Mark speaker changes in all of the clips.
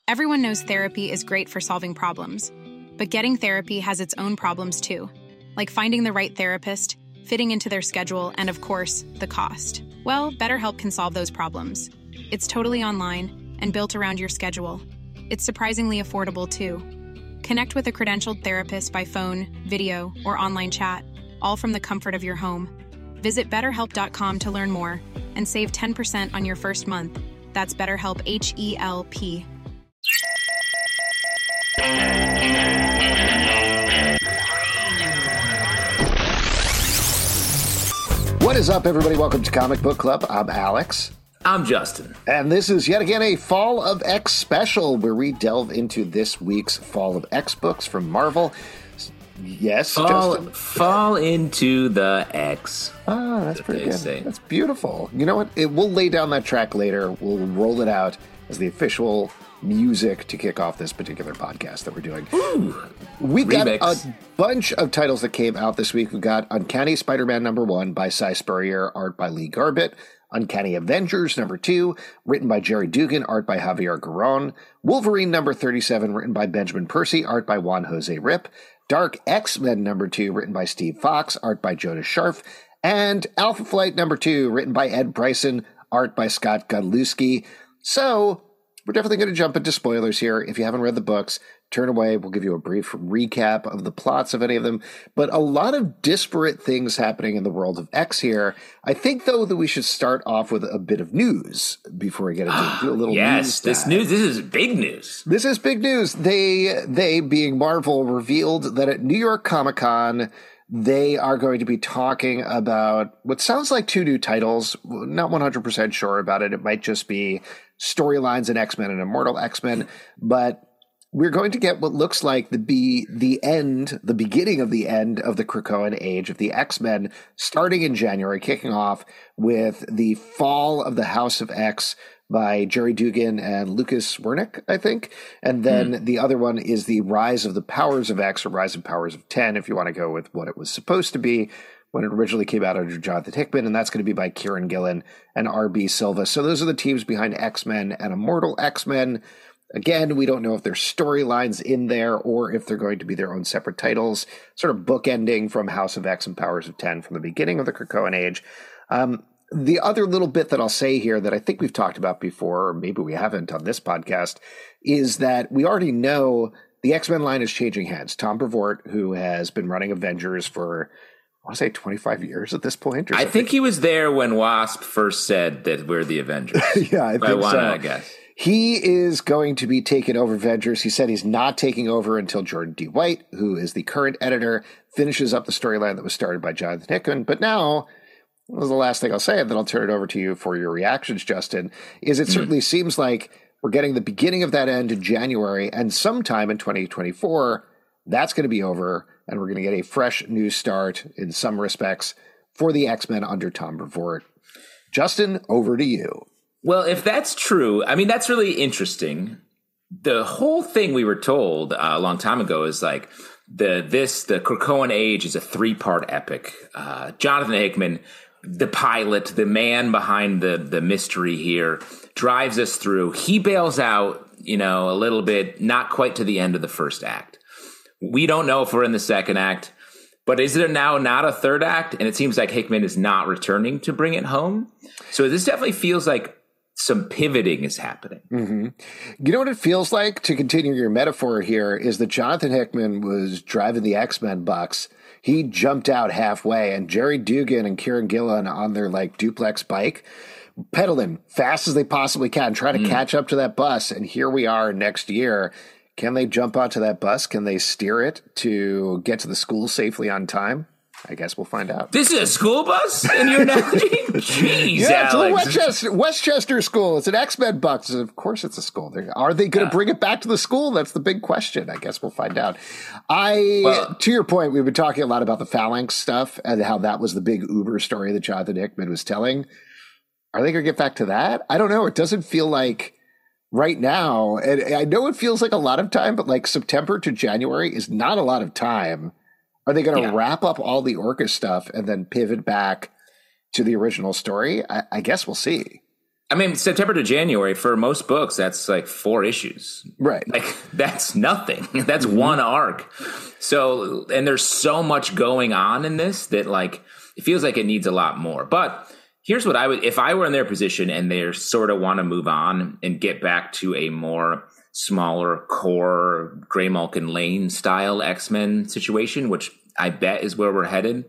Speaker 1: Everyone knows therapy is great for solving problems, but getting therapy has its own problems too, like finding the right therapist, fitting into their schedule, and of course, the cost. Well, BetterHelp can solve those problems. It's totally online and built around your schedule. It's surprisingly affordable too. Connect with a credentialed therapist by phone, video, or online chat, all from the comfort of your home. Visit BetterHelp.com to learn more and save 10% on your first month. That's BetterHelp, H-E-L-P.
Speaker 2: What is up, everybody? Welcome to Comic Book Club. I'm Alex.
Speaker 3: I'm Justin.
Speaker 2: And this is yet again a Fall of X special where we delve into this week's Fall of X books from Marvel. Yes, Justin?
Speaker 3: Fall into the X.
Speaker 2: Ah, that's pretty good. Say. That's beautiful. You know what? We'll lay down that track later. We'll roll it out as the official music to kick off this particular podcast that we're doing.
Speaker 3: Ooh,
Speaker 2: we've got a bunch of titles that came out this week. We've got Uncanny Spider-Man #1 by Cy Spurrier, art by Lee Garbett. Uncanny Avengers #2, written by Jerry Dugan, art by Javier Garrón. Wolverine #37, written by Benjamin Percy, art by Juan Jose Rip. Dark X-Men #2, written by Steve Fox, art by Jonas Scharf. And Alpha Flight #2, written by Ed Bryson, art by Scott Godlewski. So we're definitely going to jump into spoilers here. If you haven't read the books, turn away. We'll give you a brief recap of the plots of any of them. But a lot of disparate things happening in the world of X here. I think, though, that we should start off with a bit of news before we get into a little news.
Speaker 3: Yes, this is big news.
Speaker 2: This is big news. They, being Marvel, revealed that at New York Comic-Con, they are going to be talking about what sounds like 2 new titles. Not 100% sure about it. It might just be storylines in X-Men and Immortal X-Men, but we're going to get what looks like the beginning of the end of the Krakoan age of the X-Men, starting in January, kicking off with the Fall of the House of X by Jerry Dugan and Lucas Wernick, I think. And then the other one is the Rise of the Powers of X, or Rise of Powers of 10, if you want to go with what it was supposed to be when it originally came out under Jonathan Hickman, and that's going to be by Kieran Gillen and R.B. Silva. So those are the teams behind X-Men and Immortal X-Men. Again, we don't know if there's storylines in there or if they're going to be their own separate titles, sort of bookending from House of X and Powers of 10 from the beginning of the Krakoan age. The other little bit that I'll say here that I think we've talked about before, or maybe we haven't on this podcast, is that we already know the X-Men line is changing hands. Tom Brevoort, who has been running Avengers for, I want to say 25 years at this point.
Speaker 3: I think he was there when Wasp first said that we're the Avengers.
Speaker 2: Yeah, I think so.
Speaker 3: I guess.
Speaker 2: He is going to be taking over Avengers. He said he's not taking over until Jordan D. White, who is the current editor, finishes up the storyline that was started by Jonathan Hickman. But now, this is the last thing I'll say, and then I'll turn it over to you for your reactions, Justin, is it certainly seems like we're getting the beginning of that end in January, and sometime in 2024, that's going to be over, and we're going to get a fresh new start in some respects for the X-Men under Tom Brevoort. Justin, over to you.
Speaker 3: Well, if that's true, I mean, that's really interesting. The whole thing we were told a long time ago is like the Krakoan age is a 3-part epic. Jonathan Hickman, the pilot, the man behind the mystery here, drives us through. He bails out, a little bit, not quite to the end of the first act. We don't know if we're in the second act, but is there now not a third act? And it seems like Hickman is not returning to bring it home. So this definitely feels like some pivoting is happening.
Speaker 2: Mm-hmm. You know what it feels like, to continue your metaphor here, is that Jonathan Hickman was driving the X-Men bus. He jumped out halfway, and Jerry Dugan and Kieran Gillen on their duplex bike, pedaling fast as they possibly can, trying to catch up to that bus. And here we are next year. Can they jump onto that bus? Can they steer it to get to the school safely on time? I guess we'll find out.
Speaker 3: This is a school bus in your analogy? Jeez,
Speaker 2: yeah,
Speaker 3: Alex.
Speaker 2: It's a Westchester school. It's an X-Men bus. Of course it's a school. Are they going to bring it back to the school? That's the big question. I guess we'll find out. To your point, we've been talking a lot about the Phalanx stuff and how that was the big Uber story that Jonathan Hickman was telling. Are they going to get back to that? I don't know. It doesn't feel like right now, and I know it feels like a lot of time, but September to January is not a lot of time. Are they going to wrap up all the Orca stuff and then pivot back to the original story? I guess we'll see.
Speaker 3: I mean, September to January for most books, that's like 4 issues.
Speaker 2: Right.
Speaker 3: Like that's nothing. That's one arc. So, and there's so much going on in this that like, it feels like it needs a lot more. But here's what I would, if I were in their position and they sort of want to move on and get back to a more smaller core Graymalkin Lane style X-Men situation, which I bet is where we're headed,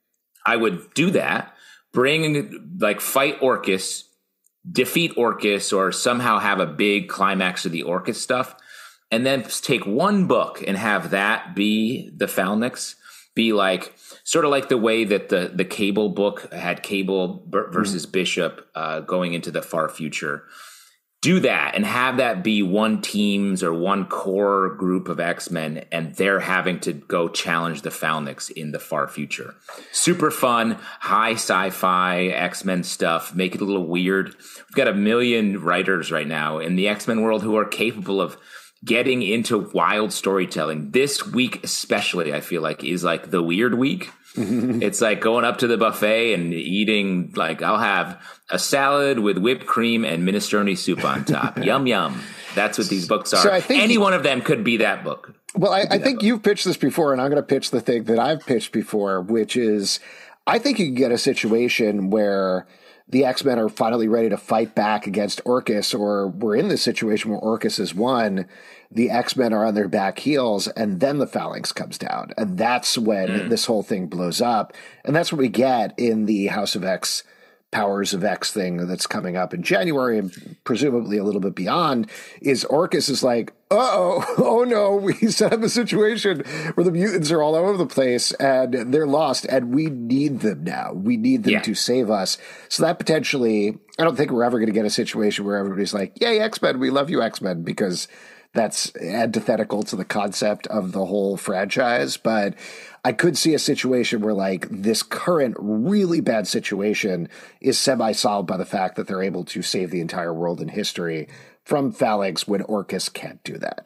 Speaker 3: I would do that. Bring like fight Orcus, defeat Orcus, or somehow have a big climax of the Orcus stuff, and then take one book and have that be the Phalanx, be like sort of like the way that the Cable book had Cable versus Bishop going into the far future. Do that and have that be one teams or one core group of X-Men, and they're having to go challenge the Phalanx in the far future. Super fun, high sci-fi X-Men stuff. Make it a little weird. We've got a million writers right now in the X-Men world who are capable of getting into wild storytelling. This week especially, I feel like, is like the weird week. It's like going up to the buffet and eating, like, I'll have a salad with whipped cream and minestrone soup on top. Yum, yum. That's what these books are. So I think any one of them could be that book.
Speaker 2: Well, I think you've pitched this before, and I'm going to pitch the thing that I've pitched before, which is I think you can get a situation where the X-Men are finally ready to fight back against Orcus, or we're in this situation where Orcus has won. The X-Men are on their back heels, and then the Phalanx comes down. And that's when this whole thing blows up. And that's what we get in the House of X, Powers of X thing that's coming up in January, and presumably a little bit beyond, is Orcus is like, oh no, we set up a situation where the mutants are all over the place and they're lost, and we need them now. We need them to save us. So that potentially, I don't think we're ever going to get a situation where everybody's like, yay, X-Men, we love you, X-Men, because that's antithetical to the concept of the whole franchise. But I could see a situation where like this current really bad situation is semi-solved by the fact that they're able to save the entire world in history from Phalanx when Orcus can't do that.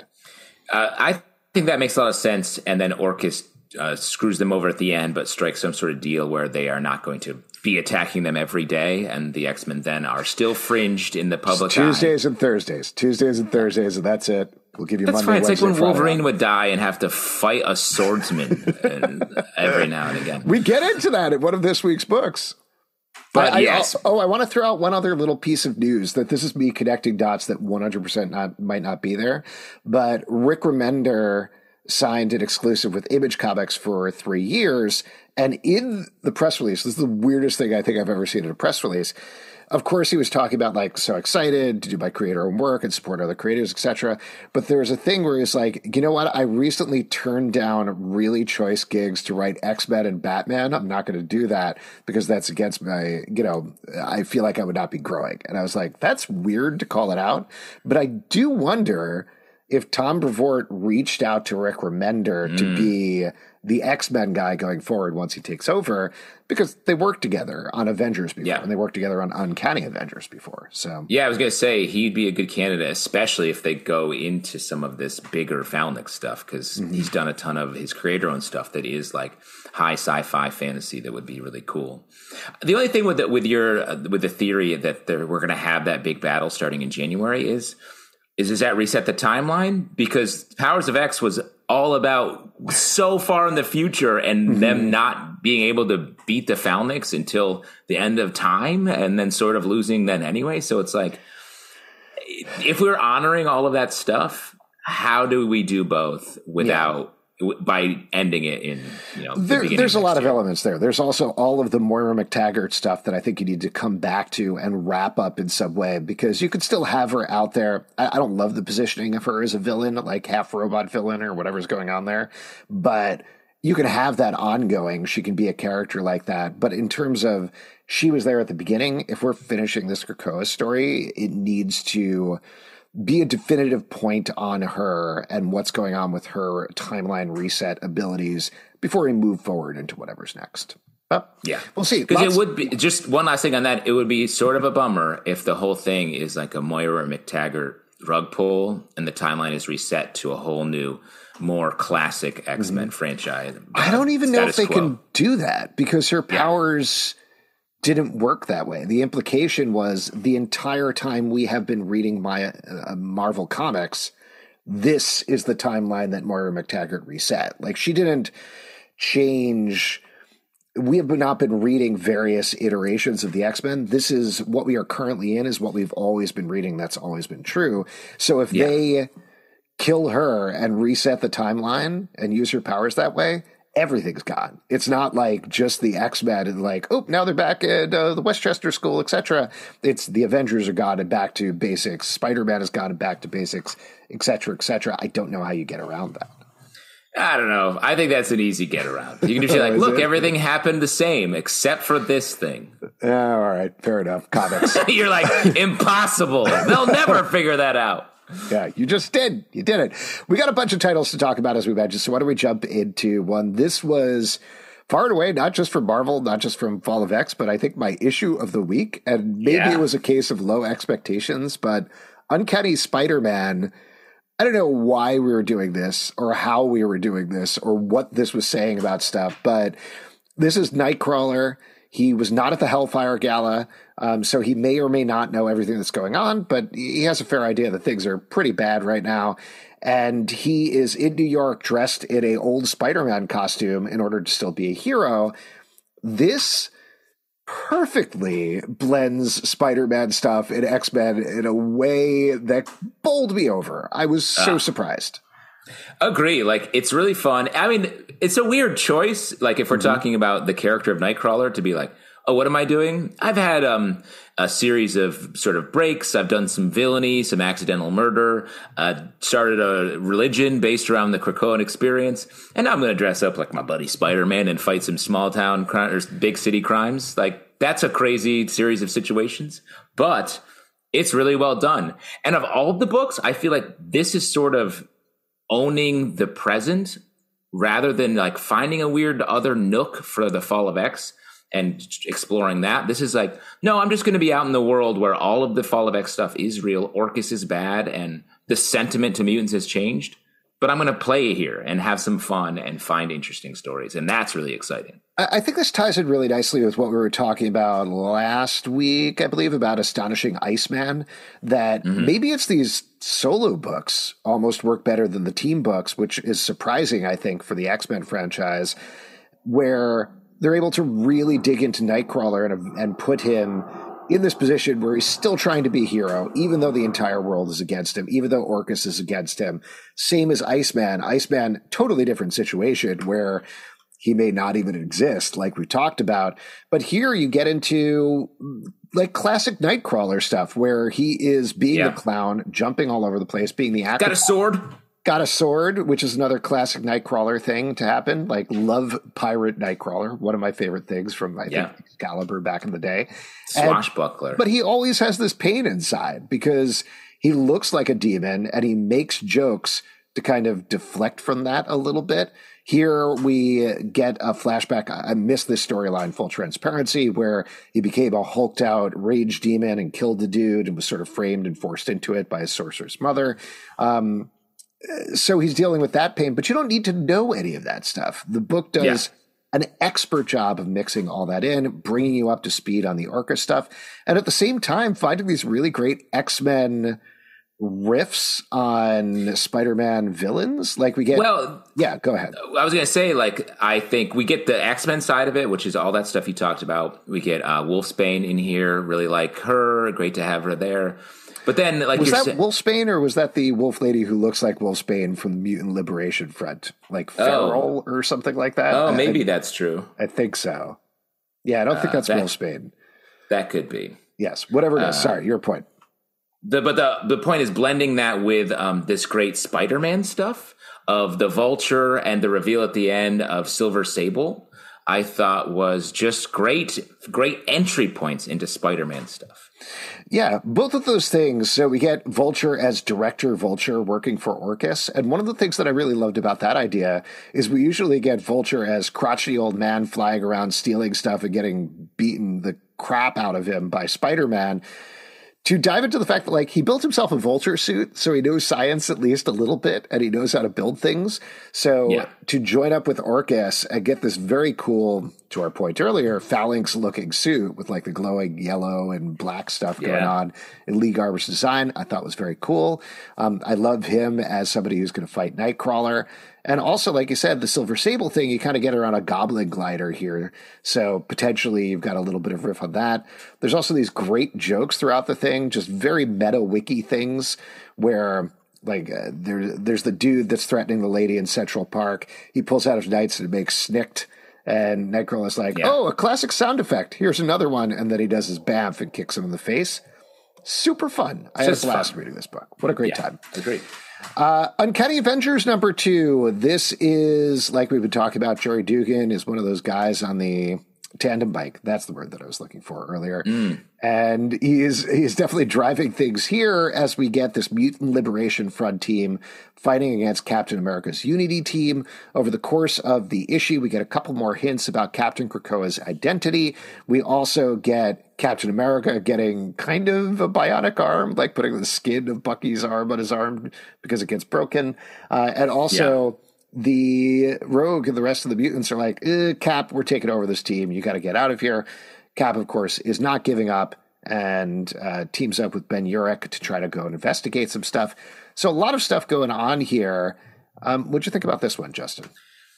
Speaker 3: I think that makes a lot of sense. And then Orcus screws them over at the end, but strikes some sort of deal where they are not going to be attacking them every day, and the X-Men then are still fringed in the public
Speaker 2: Tuesdays and Thursdays, and that's it. We'll give you
Speaker 3: That's
Speaker 2: Monday,
Speaker 3: fine. It's
Speaker 2: Wednesday,
Speaker 3: like when
Speaker 2: Friday
Speaker 3: Wolverine
Speaker 2: off.
Speaker 3: would die and have to fight a swordsman every now and again.
Speaker 2: We get into that in one of this week's books.
Speaker 3: But yes.
Speaker 2: I want to throw out one other little piece of news that this is me connecting dots that 100% might not be there. But Rick Remender signed an exclusive with Image Comics for 3 years. And in the press release, this is the weirdest thing I think I've ever seen in a press release. Of course, he was talking about like, so excited to do my creator-owned work and support other creators, etc. But there's a thing where he's like, you know what? I recently turned down really choice gigs to write X-Men and Batman. I'm not going to do that because that's against my, I feel like I would not be growing. And I was like, that's weird to call it out. But I do wonder if Tom Brevoort reached out to Rick Remender to be the X-Men guy going forward once he takes over, because they worked together on Avengers before, and they worked together on Uncanny Avengers before. So
Speaker 3: yeah, I was going to say he'd be a good candidate, especially if they go into some of this bigger Phalanx stuff, because he's done a ton of his creator-owned stuff that is like high sci-fi fantasy that would be really cool. The only thing with the theory that we're going to have that big battle starting in January is does that reset the timeline? Because Powers of X was all about so far in the future and them not being able to beat the Phalanx until the end of time and then sort of losing then anyway. So it's like, if we're honoring all of that stuff, how do we do both without by ending it in,
Speaker 2: there's a lot of elements there. There's also all of the Moira McTaggart stuff that I think you need to come back to and wrap up in some way, because you could still have her out there. I don't love the positioning of her as a villain, like half robot villain or whatever's going on there, but you can have that ongoing. She can be a character like that. But in terms of she was there at the beginning, if we're finishing this Krakoa story, it needs to be a definitive point on her and what's going on with her timeline reset abilities before we move forward into whatever's next. But yeah, we'll see.
Speaker 3: Because it would be, just one last thing on that, it would be sort of a bummer if the whole thing is like a Moira McTaggart rug pull and the timeline is reset to a whole new, more classic X-Men franchise.
Speaker 2: I don't even know if they can do that, because her powers didn't work that way. The implication was the entire time we have been reading Marvel comics, this is the timeline that Moira McTaggart reset. Like, she didn't change. We have not been reading various iterations of the X-Men. This is what we are currently in, is what we've always been reading. That's always been true. So if they kill her and reset the timeline and use her powers that way, everything's gone. It's not like just the X-Men and like, oh, now they're back at the Westchester School, etc. It's the Avengers are gone and back to basics. Spider-Man has gone and back to basics, etc., etc. I don't know how you get around that.
Speaker 3: I don't know. I think that's an easy get around. You can just be like, look, everything happened the same except for this thing.
Speaker 2: All right. Fair enough. Comics.
Speaker 3: You're like, impossible. They'll never figure that out.
Speaker 2: Yeah, you just did. You did it. We got a bunch of titles to talk about, as we mentioned. So why don't we jump into one? This was far and away, not just from Marvel, not just from Fall of X, but I think my issue of the week. And maybe it was a case of low expectations, but Uncanny Spider-Man, I don't know why we were doing this or how we were doing this or what this was saying about stuff, but this is Nightcrawler. He was not at the Hellfire Gala, so he may or may not know everything that's going on, but he has a fair idea that things are pretty bad right now. And he is in New York dressed in a old Spider-Man costume in order to still be a hero. This perfectly blends Spider-Man stuff and X-Men in a way that bowled me over. I was so surprised.
Speaker 3: Agree. Like, it's really fun. I mean, it's a weird choice. Like, if we're talking about the character of Nightcrawler, to be like, oh, what am I doing? I've had a series of sort of breaks. I've done some villainy, some accidental murder, started a religion based around the Krakoan experience. And now I'm going to dress up like my buddy Spider-Man and fight some small town or big city crimes. Like, that's a crazy series of situations, but it's really well done. And of all of the books, I feel like this is sort of owning the present rather than like finding a weird other nook for the Fall of X and exploring that. This is like, no, I'm just going to be out in the world where all of the Fall of X stuff is real. Orcus is bad and the sentiment to mutants has changed, but I'm going to play here and have some fun and find interesting stories. And that's really exciting.
Speaker 2: I think this ties in really nicely with what we were talking about last week, I believe, about Astonishing Iceman, that maybe it's these solo books almost work better than the team books, which is surprising, I think, for the X-Men franchise, where they're able to really dig into Nightcrawler and put him in this position where he's still trying to be a hero, even though the entire world is against him, even though Orcus is against him. Same as Iceman. Iceman, totally different situation where he may not even exist, like we talked about. But here you get into like classic Nightcrawler stuff where he is being the clown, jumping all over the place, being the actor. Got a sword, which is another classic Nightcrawler thing to happen. Like, love pirate Nightcrawler, one of my favorite things from, I think, Excalibur back in the day.
Speaker 3: Swashbuckler.
Speaker 2: But he always has this pain inside because he looks like a demon and he makes jokes to kind of deflect from that a little bit. Here we get a flashback. I missed this storyline, full transparency, where he became a hulked out rage demon and killed the dude and was sort of framed and forced into it by his sorceress mother. So he's dealing with that pain, but you don't need to know any of that stuff. The book does an expert job of mixing all that in, bringing you up to speed on the Orca stuff, and at the same time finding these really great X-Men riffs on Spider-Man villains. Like we get, go ahead.
Speaker 3: I was going to say, like, I think we get the X-Men side of it, which is all that stuff you talked about. We get Wolfsbane in here, really like her. Great to have her there. But then, like,
Speaker 2: was that Wolfsbane, or was that the wolf lady who looks like Wolfsbane from the Mutant Liberation Front, like Feral or something like that?
Speaker 3: Oh, maybe that's true.
Speaker 2: I think so. Yeah, I don't think that's Wolfsbane.
Speaker 3: That could be.
Speaker 2: Yes, whatever it is. Sorry, your point.
Speaker 3: But the point is blending that with this great Spider-Man stuff of the Vulture and the reveal at the end of Silver Sable. I thought was just great entry points into Spider-Man stuff.
Speaker 2: Yeah, both of those things. So we get Vulture as Director Vulture working for Orcus. And one of the things that I really loved about that idea is we usually get Vulture as crotchety old man flying around stealing stuff and getting beaten the crap out of him by Spider-Man. to dive into the fact that, like, he built himself a vulture suit, so he knows science at least a little bit, and he knows how to build things. So to join up with Orcus and get this very cool, to our point earlier, phalanx-looking suit with, like, the glowing yellow and black stuff going on in Lee Garber's design, I thought was very cool. I love him as somebody who's going to fight Nightcrawler. And also, like you said, the Silver Sable thing, you kind of get her on a goblin glider here. So potentially you've got a little bit of riff on that. There's also these great jokes throughout the thing, just very meta wiki things where, like, there's the dude that's threatening the lady in Central Park. He pulls out his knights and makes snicked. And Nightcrawler's like, oh, a classic sound effect. Here's another one. And then he does his bamf and kicks him in the face. Super fun. I had a blast reading this book. What a great time.
Speaker 3: Agreed.
Speaker 2: Uncanny Avengers #2. This is, like we've been talking about, Jerry Dugan is one of those guys on the tandem bike. That's the word that I was looking for earlier. And he is definitely driving things here as we get this Mutant Liberation Front team fighting against Captain America's Unity team. Over the course of the issue, we get a couple more hints about Captain Krakoa's identity. We also get Captain America getting kind of a bionic arm, like putting the skin of Bucky's arm on his arm because it gets broken. And also the Rogue and the rest of the mutants are like, Cap, we're taking over this team. You got to get out of here. Cap, of course, is not giving up and teams up with Ben Urich to try to go and investigate some stuff. So a lot of stuff going on here. What'd you think about this one, Justin?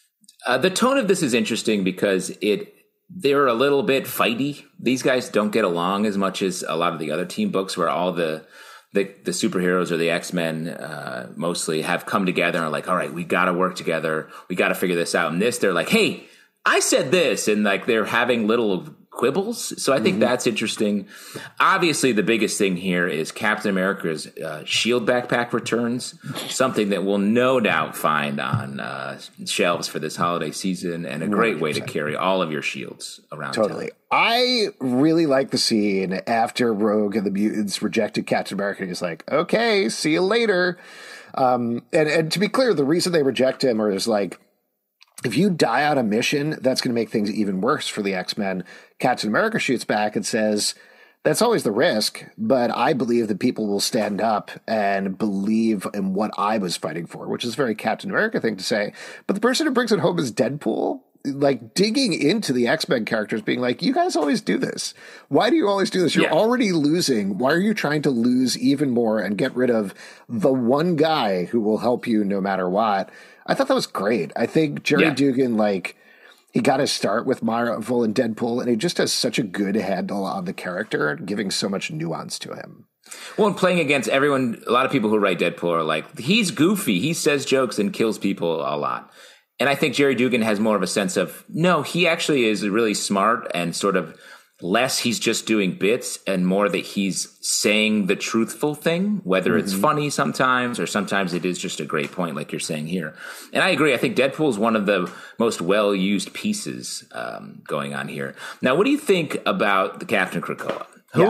Speaker 3: The tone of this is interesting because they're a little bit fighty. These guys don't get along as much as a lot of the other team books where all the superheroes or the X-Men mostly have come together and are like, all right, we got to work together. We got to figure this out. And this, they're like, hey, I said this. And like they're having little quibbles. So I think that's interesting. Obviously, the biggest thing here is Captain America's shield backpack returns, something that we'll no doubt find on shelves for this holiday season and a great way to carry all of your shields around.
Speaker 2: Totally.
Speaker 3: Town.
Speaker 2: I really like the scene after Rogue and the mutants rejected Captain America. He's like, okay, see you later. And to be clear, the reason they reject him is like, if you die on a mission, that's going to make things even worse for the X-Men. Captain America shoots back and says, that's always the risk, but I believe that people will stand up and believe in what I was fighting for, which is a very Captain America thing to say. But the person who brings it home is Deadpool, like digging into the X-Men characters, being like, you guys always do this. Why do you always do this? You're already losing. Why are you trying to lose even more and get rid of the one guy who will help you no matter what? I thought that was great. I think Jerry Dugan, like, he got his start with Marvel and Deadpool, and he just has such a good handle on the character, giving so much nuance to him.
Speaker 3: Well, and playing against everyone, a lot of people who write Deadpool are like, he's goofy, he says jokes and kills people a lot. And I think Jerry Dugan has more of a sense of, no, he actually is really smart and sort of less he's just doing bits and more that he's saying the truthful thing, whether it's funny sometimes or sometimes it is just a great point like you're saying here. And I agree. I think Deadpool is one of the most well-used pieces going on here. Now, what do you think about the Captain Krakoa?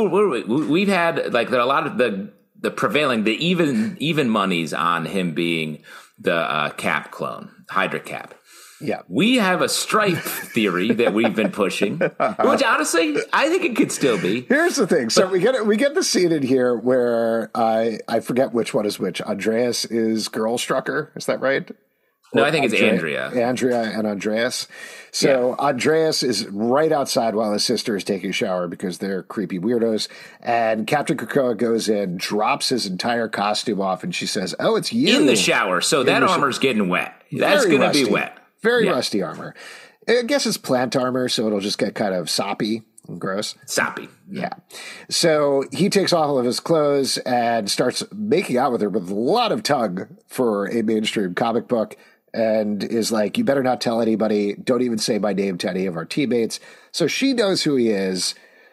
Speaker 3: We've had like there are a lot of the prevailing, the even monies on him being the Cap clone, Hydra Cap.
Speaker 2: Yeah,
Speaker 3: we have a Stripe theory that we've been pushing, which honestly, I think it could still be.
Speaker 2: Here's the thing. So we get the scene in here where I forget which one is which. Andreas is Girl Strucker. Is that right?
Speaker 3: No, I think it's Andrea.
Speaker 2: Andrea and Andreas. So Andreas is right outside while his sister is taking a shower because they're creepy weirdos. And Captain Krakoa goes in, drops his entire costume off, and she says, oh, it's you.
Speaker 3: In the shower. So that armor's getting wet. That's going to be wet.
Speaker 2: Very rusty armor. I guess it's plant armor, so it'll just get kind of soppy and gross.
Speaker 3: Soppy.
Speaker 2: Yeah. So he takes off all of his clothes and starts making out with her with a lot of tongue for a mainstream comic book and is like, you better not tell anybody. Don't even say my name to any of our teammates. So she knows who he is.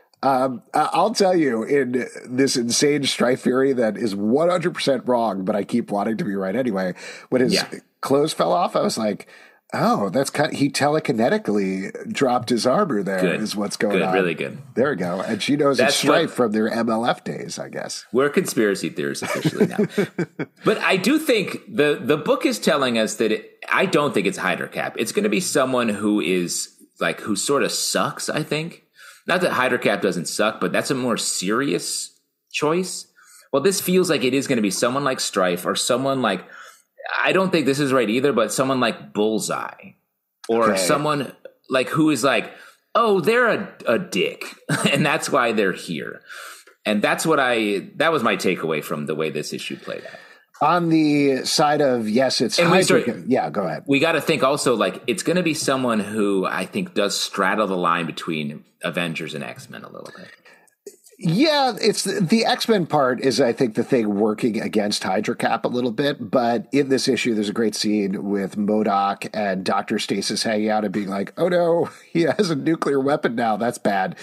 Speaker 2: I'll tell you, in this insane Strife theory that is 100% wrong, but I keep wanting to be right anyway, when his clothes fell off, I was like, oh, that's he telekinetically dropped his armor there is what's going on.
Speaker 3: Really good.
Speaker 2: There we go. And she knows it's Strife from their MLF days, I guess.
Speaker 3: We're conspiracy theorists officially now. But I do think the book is telling us that I don't think it's Hydra Cap. It's going to be someone who is like, who sort of sucks, I think. Not that Hydra Cap doesn't suck, but that's a more serious choice. Well, this feels like it is going to be someone like Strife or someone like, I don't think this is right either, but someone like Bullseye or someone like who is like, oh, they're a dick and that's why they're here. And that was my takeaway from the way this issue played out.
Speaker 2: On the side of, yes, it's yeah, go ahead.
Speaker 3: We got to think also like it's going to be someone who I think does straddle the line between Avengers and X-Men a little bit.
Speaker 2: Yeah, it's the X-Men part is, I think, the thing working against Hydra Cap a little bit. But in this issue, there's a great scene with MODOK and Dr. Stasis hanging out and being like, oh no, he has a nuclear weapon now. That's bad.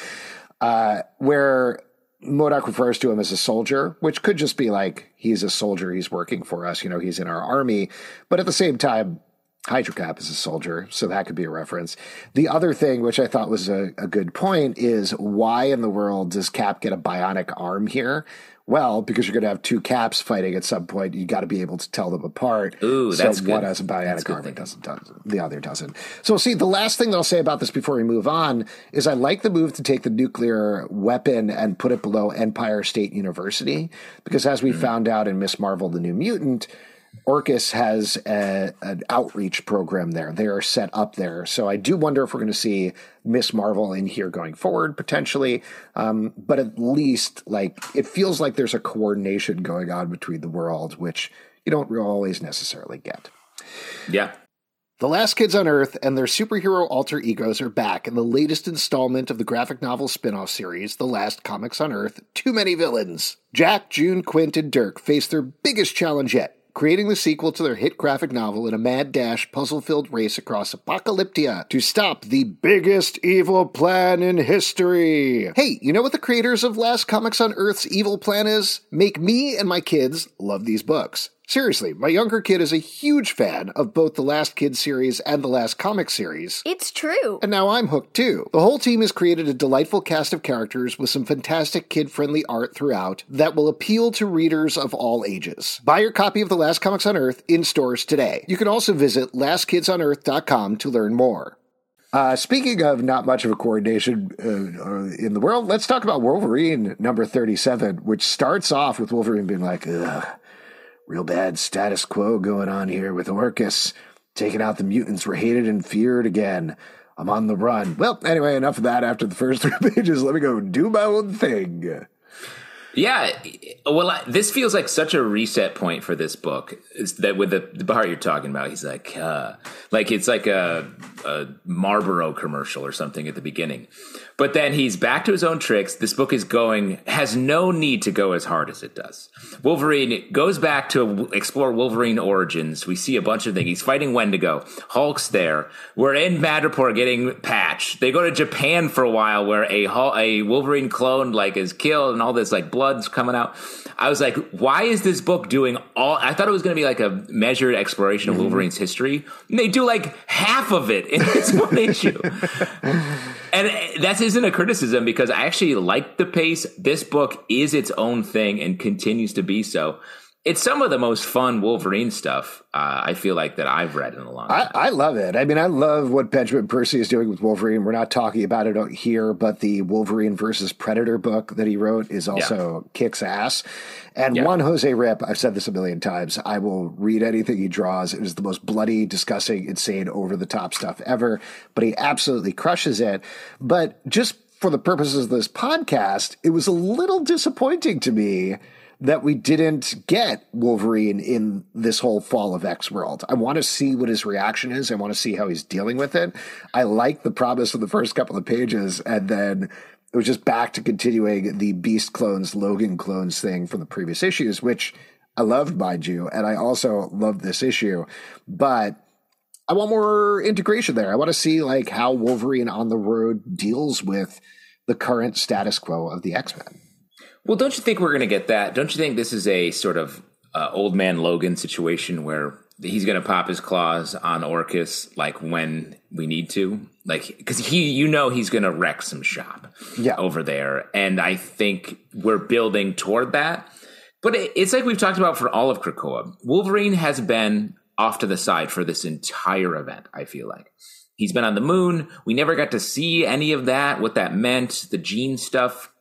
Speaker 2: Where MODOK refers to him as a soldier, which could just be like, he's a soldier, he's working for us, he's in our army. But at the same time, Hydra Cap is a soldier, so that could be a reference. The other thing, which I thought was a good point, is why in the world does Cap get a bionic arm here? Well, because you're going to have two Caps fighting at some point. You got to be able to tell them apart.
Speaker 3: Ooh, that's
Speaker 2: so
Speaker 3: good.
Speaker 2: One has a bionic arm and the other doesn't. So see, the last thing that I'll say about this before we move on is I like the move to take the nuclear weapon and put it below Empire State University, because as we found out in Miss Marvel, the New Mutant, Orchis has an outreach program there. They are set up there. So I do wonder if we're going to see Miss Marvel in here going forward, potentially. But at least, it feels like there's a coordination going on between the world, which you don't always necessarily get.
Speaker 3: Yeah.
Speaker 2: The Last Kids on Earth and their superhero alter egos are back in the latest installment of the graphic novel spin-off series, The Last Comics on Earth, Too Many Villains. Jack, June, Quint, and Dirk face their biggest challenge yet, creating the sequel to their hit graphic novel in a mad dash, puzzle-filled race across Apocalyptia to stop the biggest evil plan in history. Hey, you know what the creators of Last Comics on Earth's evil plan is? Make me and my kids love these books. Seriously, my younger kid is a huge fan of both the Last Kids series and the Last Comics series.
Speaker 4: It's true.
Speaker 2: And now I'm hooked too. The whole team has created a delightful cast of characters with some fantastic kid-friendly art throughout that will appeal to readers of all ages. Buy your copy of The Last Comics on Earth in stores today. You can also visit lastkidsonearth.com to learn more. Speaking of not much of a coordination in the world, let's talk about Wolverine number 37, which starts off with Wolverine being like, ugh, real bad status quo going on here with Orchis. Taking out the mutants we're hated and feared again. I'm on the run. Well, anyway, enough of that after the first 3 pages. Let me go do my own thing.
Speaker 3: Yeah, well, this feels like such a reset point for this book. Is that with the part you're talking about? He's like it's like a Marlboro commercial or something at the beginning. But then he's back to his own tricks. This book has no need to go as hard as it does. Wolverine goes back to explore Wolverine origins. We see a bunch of things. He's fighting Wendigo. Hulk's there. We're in Madripoor getting Patch. They go to Japan for a while where a Wolverine clone is killed and all this blood's coming out. I was like, why is this book doing all? I thought it was going to be a measured exploration of Wolverine's history. And they do half of it in this one issue. And that isn't a criticism because I actually like the pace. This book is its own thing and continues to be so. It's some of the most fun Wolverine stuff I feel like that I've read in a long time.
Speaker 2: I love it. I mean, I love what Benjamin Percy is doing with Wolverine. We're not talking about it here, but the Wolverine versus Predator book that he wrote is also kicks ass. And Juan Jose Rip, I've said this a million times, I will read anything he draws. It is the most bloody, disgusting, insane, over-the-top stuff ever, but he absolutely crushes it. But just for the purposes of this podcast, it was a little disappointing to me that we didn't get Wolverine in this whole Fall of X world. I want to see what his reaction is. I want to see how he's dealing with it. I like the promise of the first couple of pages, and then it was just back to continuing the Beast clones, Logan clones thing from the previous issues, which I loved, mind you, and I also loved this issue. But I want more integration there. I want to see how Wolverine on the road deals with the current status quo of the X-Men.
Speaker 3: Well, don't you think we're going to get that? Don't you think this is a sort of old man Logan situation where he's going to pop his claws on Orchis when we need to? Because he's going to wreck some shop over there. And I think we're building toward that. But it's like we've talked about for all of Krakoa. Wolverine has been off to the side for this entire event, I feel like. He's been on the moon. We never got to see any of that, what that meant, the gene stuff.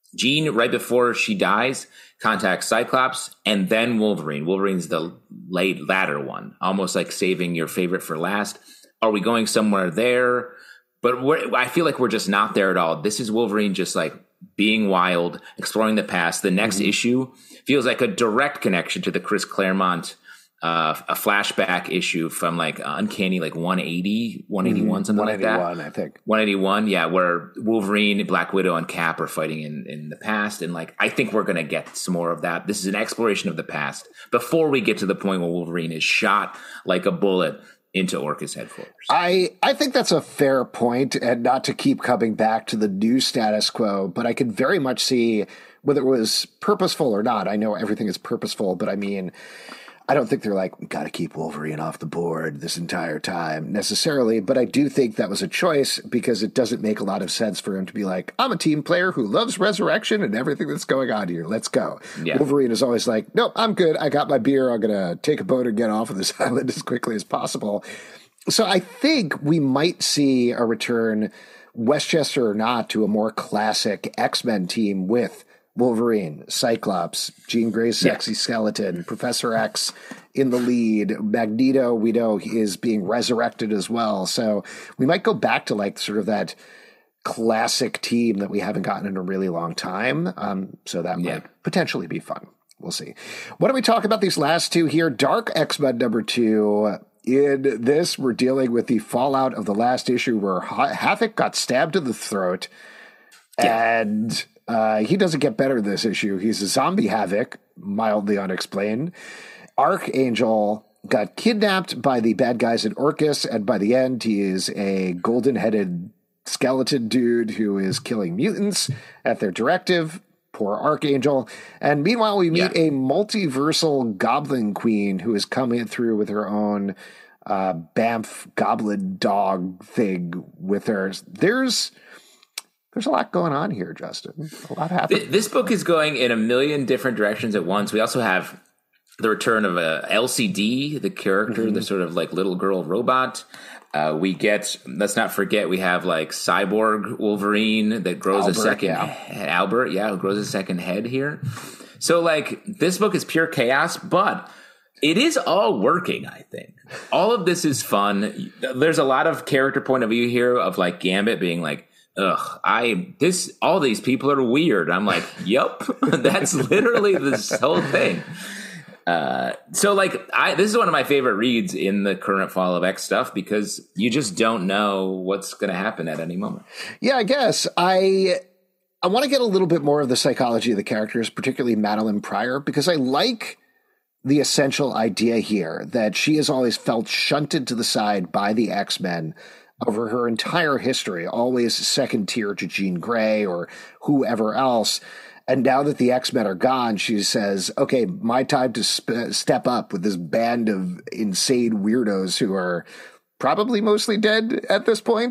Speaker 3: Jean, right before she dies, contacts Cyclops and then Wolverine. Wolverine's the latter one, almost like saving your favorite for last. Are we going somewhere there? But I feel like we're just not there at all. This is Wolverine just like being wild, exploring the past. The next issue feels like a direct connection to the Chris Claremont, a flashback issue from like Uncanny, like 180, 181, something like that.
Speaker 2: 181, I think.
Speaker 3: 181, yeah, where Wolverine, Black Widow, and Cap are fighting in the past. And like, I think we're going to get some more of that. This is an exploration of the past before we get to the point where Wolverine is shot like a bullet into Orca's headquarters.
Speaker 2: I think that's a fair point, and not to keep coming back to the new status quo, but I could very much see whether it was purposeful or not. I know everything is purposeful, but I mean, I don't think they're like, we got to keep Wolverine off the board this entire time necessarily, but I do think that was a choice because it doesn't make a lot of sense for him to be like, I'm a team player who loves resurrection and everything that's going on here. Let's go. Yeah. Wolverine is always like, nope, I'm good. I got my beer. I'm going to take a boat and get off of this island as quickly as possible. So I think we might see a return, Westchester or not, to a more classic X-Men team with Wolverine, Cyclops, Jean Grey's sexy skeleton, Professor X in the lead. Magneto, we know, is being resurrected as well. So we might go back to like sort of that classic team that we haven't gotten in a really long time. So that might potentially be fun. We'll see. Why don't we talk about these last two here? Dark X-Men #2. In this, we're dealing with the fallout of the last issue where Havoc got stabbed in the throat and... he doesn't get better this issue. He's a zombie Havoc, mildly unexplained. Archangel got kidnapped by the bad guys in Orcus, and by the end, he is a golden-headed skeleton dude who is killing mutants at their directive. Poor Archangel. And meanwhile, we meet a multiversal Goblin Queen who is coming through with her own Bamf Goblin dog thing with her. There's a lot going on here, Justin. A lot happening.
Speaker 3: This book is going in a million different directions at once. We also have the return of LCD, the character, the sort of like little girl robot. We get, let's not forget, we have like Cyborg Wolverine that grows Albert, a second Albert, who grows a second head here. So like this book is pure chaos, but it is all working, I think. All of this is fun. There's a lot of character point of view here of like Gambit being like, all these people are weird. I'm like, yup, that's literally this whole thing. So like, this is one of my favorite reads in the current Fall of X stuff because you just don't know what's going to happen at any moment.
Speaker 2: Yeah, I guess I want to get a little bit more of the psychology of the characters, particularly Madeline Pryor, because I like the essential idea here that she has always felt shunted to the side by the X-Men over her entire history, always second tier to Jean Grey or whoever else. And now that the X-Men are gone, she says, okay, my time to step up with this band of insane weirdos who are probably mostly dead at this point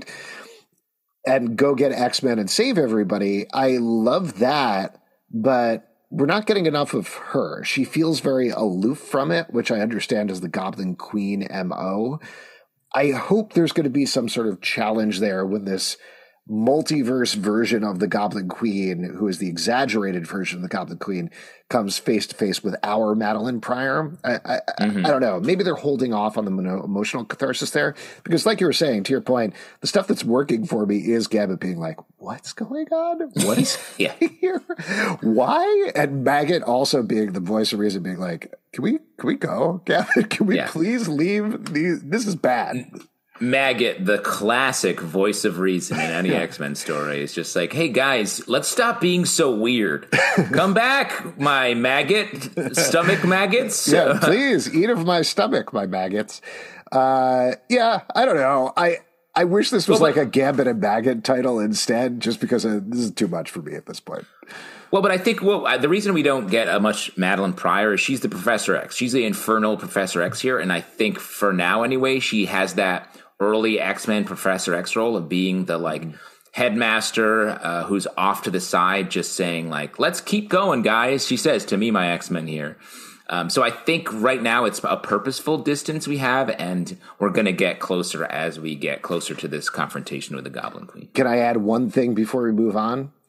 Speaker 2: and go get X-Men and save everybody. I love that, but we're not getting enough of her. She feels very aloof from it, which I understand is the Goblin Queen MO. I hope there's going to be some sort of challenge there when this multiverse version of the Goblin Queen, who is the exaggerated version of the Goblin Queen, comes face to face with our Madeline Pryor. I don't know. Maybe they're holding off on the emotional catharsis there because, like you were saying, to your point, the stuff that's working for me is Gambit being like, what's going on? What is here? Why? And Maggot also being the voice of reason, being like, can we go, Gambit? Can we please leave? This is bad.
Speaker 3: Maggot, the classic voice of reason in any X-Men story, is just like, hey guys, let's stop being so weird. Come back, my maggot, stomach maggots.
Speaker 2: Yeah, please eat of my stomach, my maggots. I don't know. I wish this was like a Gambit and Maggot title instead, just because this is too much for me at this point.
Speaker 3: Well, but I think the reason we don't get a much Madeline Pryor is she's the Professor X. She's the infernal Professor X here, and I think for now anyway, she has that early X-Men Professor X role of being the like headmaster who's off to the side just saying like, let's keep going, guys. She says to me, my X-Men here. So I think right now it's a purposeful distance we have, and we're going to get closer as we get closer to this confrontation with the Goblin Queen.
Speaker 2: Can I add one thing before we move on?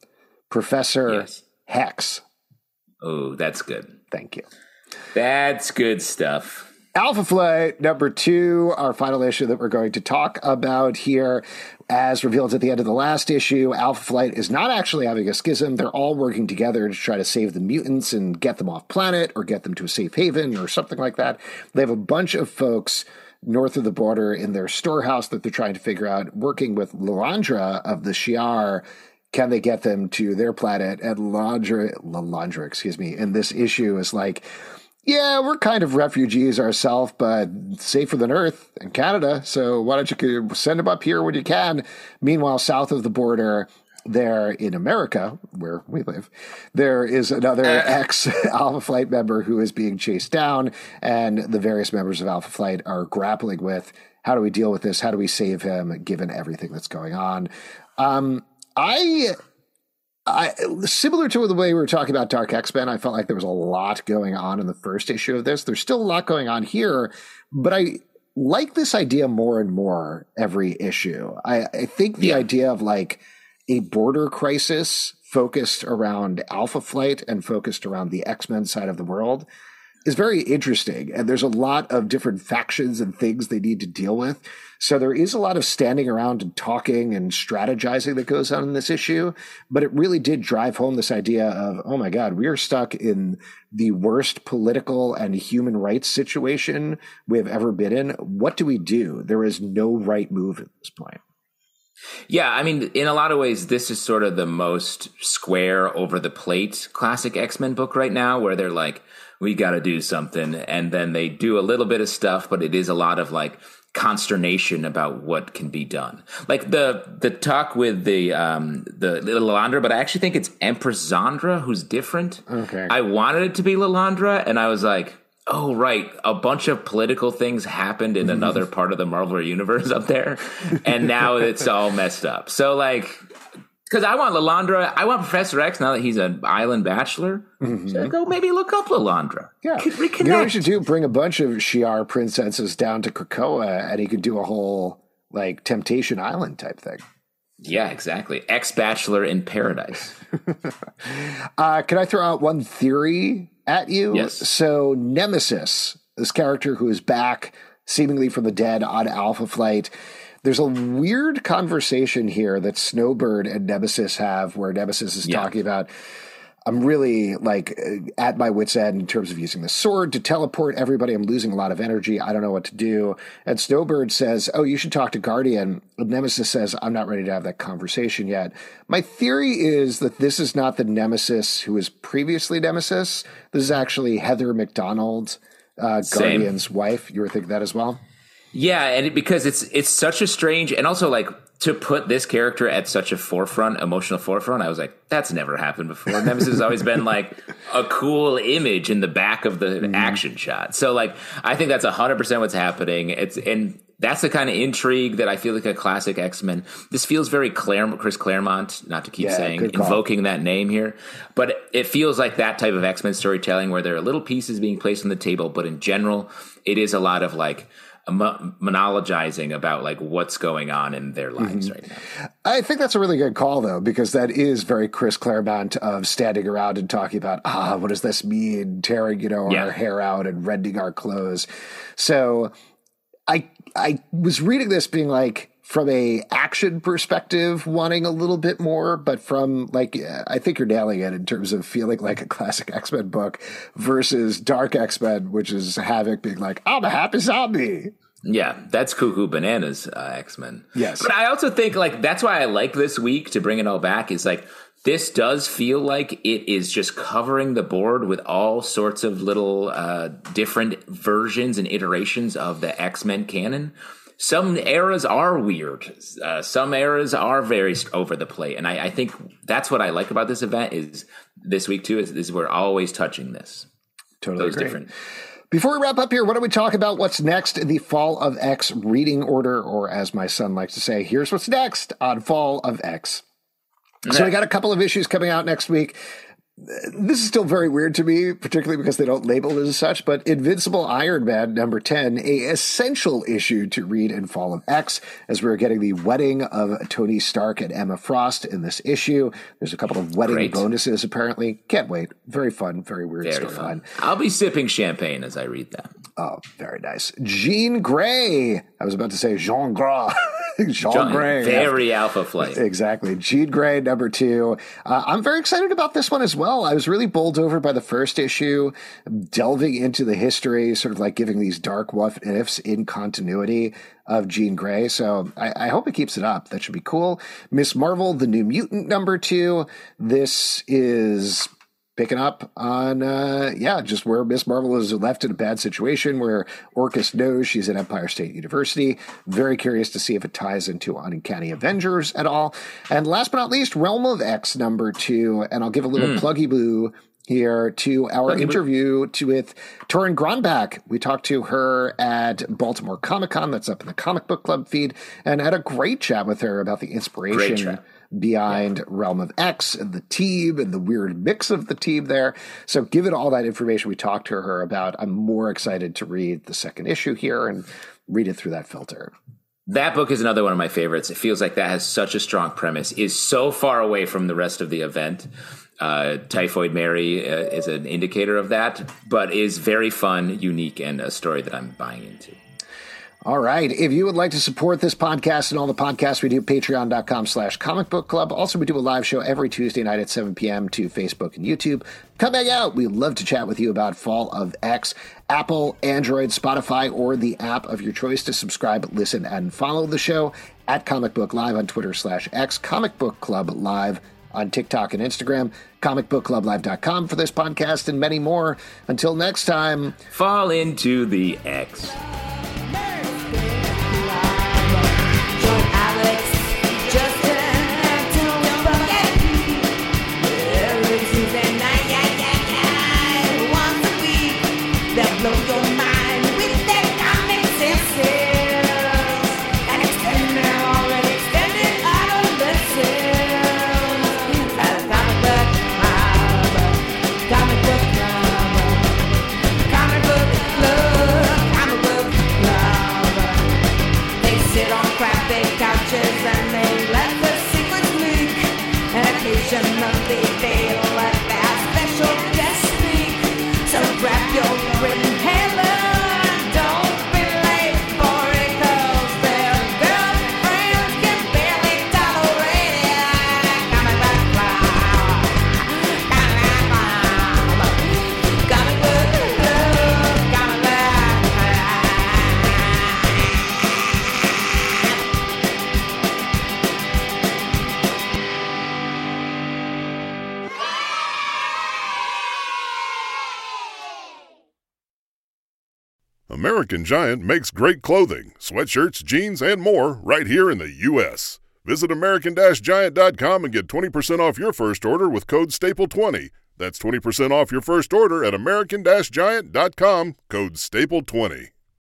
Speaker 2: Professor Hex.
Speaker 3: Oh, that's good.
Speaker 2: Thank you.
Speaker 3: That's good stuff.
Speaker 2: Alpha Flight number 2, our final issue that we're going to talk about here. As revealed at the end of the last issue, Alpha Flight is not actually having a schism. They're all working together to try to save the mutants and get them off planet or get them to a safe haven or something like that. They have a bunch of folks north of the border in their storehouse that they're trying to figure out, working with Lilandra of the Shi'ar. Can they get them to their planet? And Lilandra, in this issue is like, yeah, we're kind of refugees ourselves, but safer than Earth and Canada. So why don't you send them up here when you can? Meanwhile, south of the border, there in America, where we live, there is another ex-Alpha Flight member who is being chased down, and the various members of Alpha Flight are grappling with, how do we deal with this? How do we save him, given everything that's going on? I similar to the way we were talking about Dark X-Men, I felt like there was a lot going on in the first issue of this. There's still a lot going on here, but I like this idea more and more every issue. I think the idea of like a border crisis focused around Alpha Flight and focused around the X-Men side of the world is very interesting. And there's a lot of different factions and things they need to deal with. So there is a lot of standing around and talking and strategizing that goes on in this issue. But it really did drive home this idea of, oh my God, we are stuck in the worst political and human rights situation we have ever been in. What do we do? There is no right move at this point.
Speaker 3: Yeah, I mean, in a lot of ways, this is sort of the most square over the plate classic X-Men book right now, where they're like, we got to do something. And then they do a little bit of stuff, but it is a lot of like consternation about what can be done. Like the talk with the Lilandra, but I actually think it's Empress Zandra who's different.
Speaker 2: Okay.
Speaker 3: I wanted it to be Lilandra, and I was like, oh, right. A bunch of political things happened in another part of the Marvel universe up there. And now it's all messed up. So like, because I want Lilandra, I want Professor X now that he's an island bachelor. Mm-hmm. So I go maybe look up Lilandra.
Speaker 2: Yeah.
Speaker 3: Reconnect.
Speaker 2: You know what we should do? Bring a bunch of Shi'ar princesses down to Krakoa, and he could do a whole like Temptation Island type thing.
Speaker 3: Yeah, exactly. Ex-bachelor in paradise.
Speaker 2: Can I throw out one theory at you?
Speaker 3: Yes.
Speaker 2: So Nemesis, this character who is back seemingly from the dead on Alpha Flight, there's a weird conversation here that Snowbird and Nemesis have where Nemesis is talking about, I'm really like at my wit's end in terms of using the sword to teleport everybody. I'm losing a lot of energy. I don't know what to do. And Snowbird says, oh, you should talk to Guardian. And Nemesis says, I'm not ready to have that conversation yet. My theory is that this is not the Nemesis who was previously Nemesis. This is actually Heather McDonald, Guardian's wife. You were thinking that as well?
Speaker 3: Yeah, and because it's such a strange, and also like to put this character at such a forefront, emotional forefront, I was like, that's never happened before. Nemesis has always been like a cool image in the back of the action shot. So like, I think that's 100% what's happening. And that's the kind of intrigue that I feel like a classic X-Men. This feels very Chris Claremont, not to keep saying, invoking that name here, but it feels like that type of X-Men storytelling where there are little pieces being placed on the table, but in general, it is a lot of like, monologizing about like what's going on in their lives right now.
Speaker 2: I think that's a really good call though, because that is very Chris Claremont of standing around and talking about, what does this mean? Tearing, our hair out and rending our clothes. So I was reading this being like, from a action perspective, wanting a little bit more, but from like, I think you're nailing it in terms of feeling like a classic X-Men book versus Dark X-Men, which is Havoc being like, I'm a happy zombie.
Speaker 3: Yeah, that's Cuckoo Bananas X-Men.
Speaker 2: Yes.
Speaker 3: But I also think like, that's why I like this week to bring it all back is like, this does feel like it is just covering the board with all sorts of little different versions and iterations of the X-Men canon. Some eras are weird. Some eras are very over the plate. And I think that's what I like about this event is this week too, is we're always touching this.
Speaker 2: Totally different. Before we wrap up here, why don't we talk about what's next in the Fall of X reading order, or as my son likes to say, here's what's next on Fall of X. So we got a couple of issues coming out next week. This is still very weird to me, particularly because they don't label it as such, but Invincible Iron Man number 10, a essential issue to read in Fall of X, as we're getting the wedding of Tony Stark and Emma Frost in this issue. There's a couple of wedding bonuses, apparently. Can't wait. Very fun, very weird storyline.
Speaker 3: I'll be sipping champagne as I read that.
Speaker 2: Oh, very nice. Jean Grey. I was about to say Jean Gras. Jean Grey.
Speaker 3: Very Alpha Flight.
Speaker 2: Exactly. Jean Grey, number 2. I'm very excited about this one as well. I was really bowled over by the first issue, delving into the history, sort of like giving these dark what ifs in continuity of Jean Grey. So I hope it keeps it up. That should be cool. Miss Marvel, the New Mutant, number 2. This is picking up on, just where Miss Marvel is left in a bad situation, where Orchis knows she's at Empire State University. Very curious to see if it ties into Uncanny Avengers at all. And last but not least, Realm of X number 2. And I'll give a little pluggy boo here to our interview with Torin Gronbach. We talked to her at Baltimore Comic-Con. That's up in the Comic Book Club feed, and had a great chat with her about the inspiration behind Realm of X and the team and the weird mix of the team there. So given all that information we talked to her about, I'm more excited to read the second issue here and read it through that filter.
Speaker 3: That book is another one of my favorites. It feels like that has such a strong premise, is so far away from the rest of the event. Typhoid Mary is an indicator of that, but is very fun, unique, and a story that I'm buying into.
Speaker 2: All right. If you would like to support this podcast and all the podcasts we do, patreon.com/comic book club. Also, we do a live show every Tuesday night at 7 p.m. to Facebook and YouTube. Come back out. We'd love to chat with you about Fall of X. Apple, Android, Spotify, or the app of your choice to subscribe, listen, and follow the show at Comic Book Live on Twitter/X, Comic Book Club Live on TikTok and Instagram, comicbookclublive.com for this podcast and many more. Until next time,
Speaker 3: fall into the X.
Speaker 4: American Giant makes great clothing, sweatshirts, jeans, and more right here in the U.S. Visit American-Giant.com and get 20% off your first order with code STAPLE20. That's 20% off your first order at American-Giant.com, code STAPLE20.